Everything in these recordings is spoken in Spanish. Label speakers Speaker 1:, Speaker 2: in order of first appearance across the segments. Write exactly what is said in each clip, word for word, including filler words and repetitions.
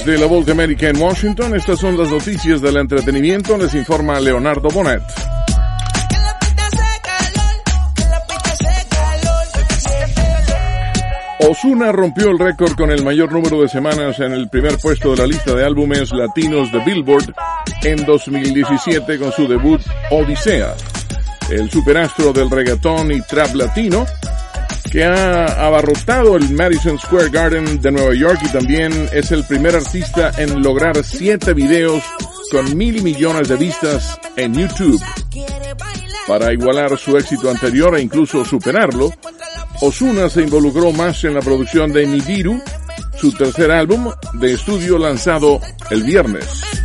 Speaker 1: Desde la Voz de América en Washington, estas son las noticias del entretenimiento. Les informa Leonardo Bonet. Ozuna rompió el récord con el mayor número de semanas en el primer puesto de la lista de álbumes latinos de Billboard en dos mil diecisiete con su debut Odisea. El superastro del reggaetón y trap latino, que ha abarrotado el Madison Square Garden de Nueva York, y también es el primer artista en lograr siete videos con mil millones de vistas en YouTube. Para igualar su éxito anterior e incluso superarlo, Ozuna se involucró más en la producción de Nibiru, su tercer álbum de estudio lanzado el viernes.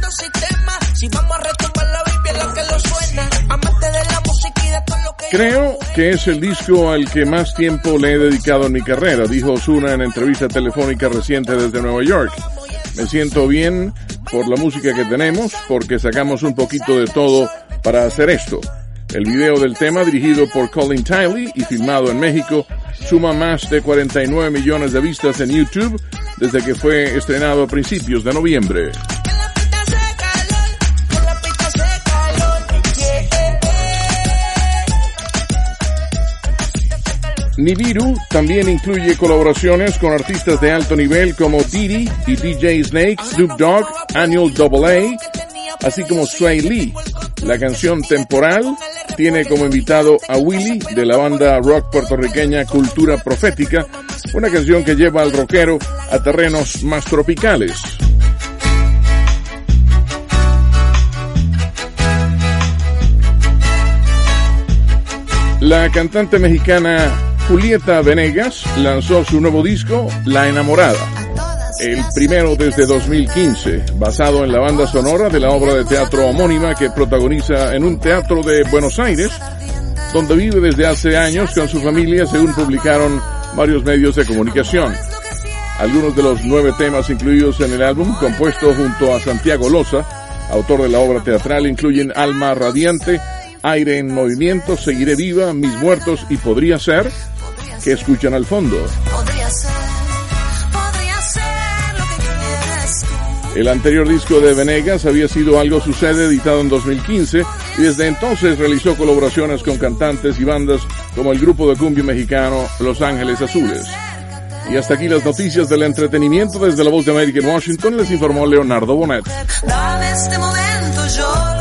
Speaker 1: Creo que es el disco al que más tiempo le he dedicado en mi carrera, dijo Ozuna en entrevista telefónica reciente desde Nueva York. Me siento bien por la música que tenemos, porque sacamos un poquito de todo para hacer esto. El video del tema, dirigido por Colin Tiley y filmado en México, suma más de cuarenta y nueve millones de vistas en YouTube desde que fue estrenado a principios de noviembre. Nibiru también incluye colaboraciones con artistas de alto nivel como Diddy y D J Snake, Snoop Dogg, Annual double A, así como Sway Lee. La canción Temporal tiene como invitado a Willy de la banda rock puertorriqueña Cultura Profética, una canción que lleva al rockero a terrenos más tropicales. La cantante mexicana Julieta Venegas lanzó su nuevo disco, La Enamorada, el primero desde dos mil quince, basado en la banda sonora de la obra de teatro homónima que protagoniza en un teatro de Buenos Aires, donde vive desde hace años con su familia, según publicaron varios medios de comunicación. Algunos de los nueve temas incluidos en el álbum, compuesto junto a Santiago Loza, autor de la obra teatral, incluyen Alma Radiante, Aire en Movimiento, Seguiré Viva, Mis Muertos y Podría Ser, que escuchan al fondo. El anterior disco de Venegas había sido Algo Sucede, editado en dos mil quince, y desde entonces realizó colaboraciones con cantantes y bandas como el grupo de cumbia mexicano Los Ángeles Azules. Y hasta aquí las noticias del entretenimiento. Desde la Voz de América en Washington les informó Leonardo Bonet.
Speaker 2: Dame este momento, yo